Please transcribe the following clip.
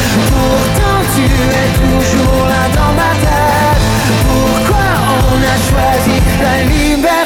Pourtant tu es toujours là dans ma tête. Pourquoi on a choisi la liberté?